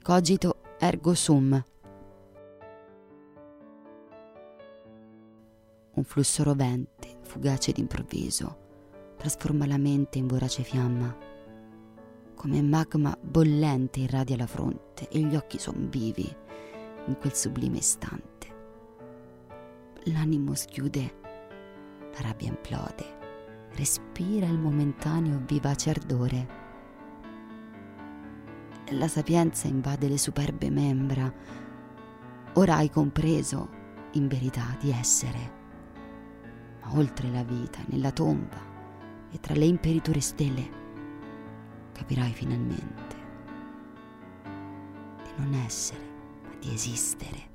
Cogito ergo sum. Un flusso rovente, fugace d'improvviso, trasforma la mente in vorace fiamma. Come magma bollente irradia la fronte e gli occhi son vivi in quel sublime istante. L'animo schiude, la rabbia implode, respira il momentaneo vivace ardore. La sapienza invade le superbe membra. Ora hai compreso, in verità, di essere. Ma oltre la vita, nella tomba e tra le imperiture stelle, capirai finalmente di non essere, ma di esistere.